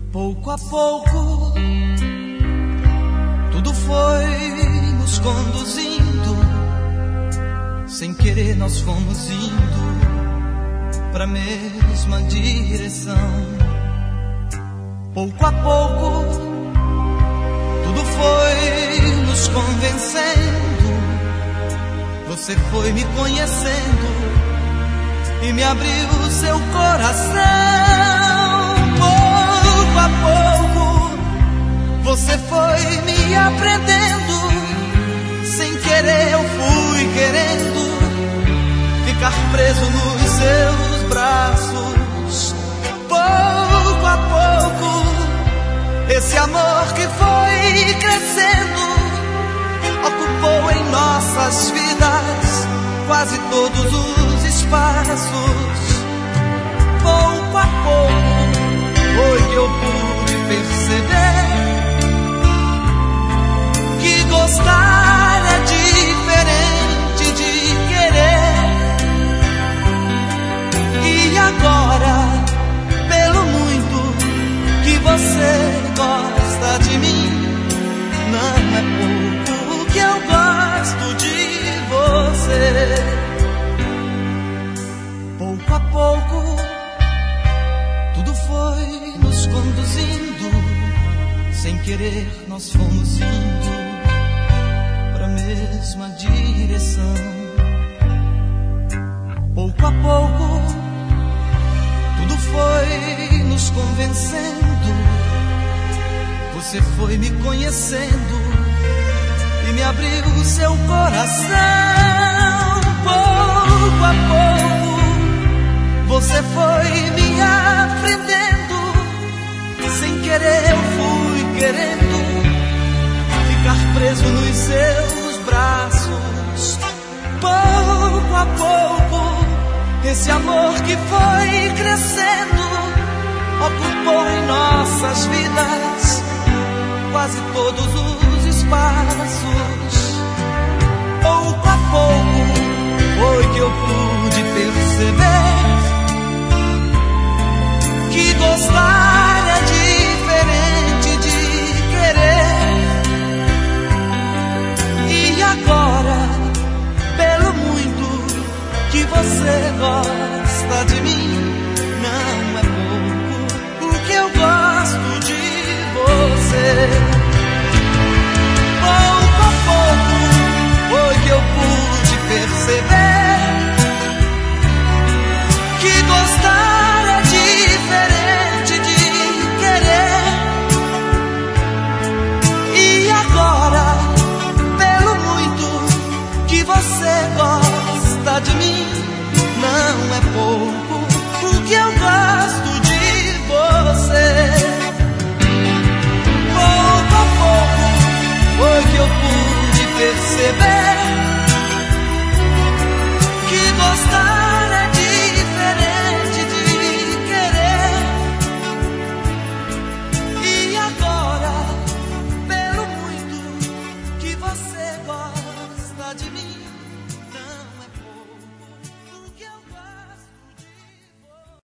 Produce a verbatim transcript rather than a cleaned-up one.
Pouco a pouco, tudo foi nos conduzindo. Sem querer nós fomos indo pra mesma direção. Pouco a pouco, tudo foi nos convencendo. Você foi me conhecendo e me abriu seu coração. Pouco a pouco, você foi me aprendendo. Sem querer eu fui querendo ficar preso nos seus braços. Pouco a pouco, esse amor que foi crescendo ocupou em nossas vidas quase todos os espaços. Pouco a pouco foi que eu pude perceber que gostar é diferente de querer. E agora, pelo muito que você gosta de mim, não é pouco que eu gosto de você. Pouco a pouco, tudo foi nos conduzindo. Sem querer nós fomos indo pra mesma direção. Pouco a pouco, tudo foi nos convencendo. Você foi me conhecendo e me abriu seu coração. Pouco a pouco, você foi me aprendendo. Sem querer eu fui querendo ficar preso nos seus braços. Pouco a pouco, esse amor que foi crescendo ocupou em nossas vidas quase todos os espaços. Pouco a pouco foi que eu pude perceber que gostar é diferente de querer. E agora, pelo muito que você gosta de mim, não é pouco o que eu gosto de você. Pouco a pouco foi que eu pude perceber que gostar é diferente de querer. E agora, pelo muito que você gosta de mim, não é pouco o que eu gosto de você. Pouco a pouco foi que eu pude perceber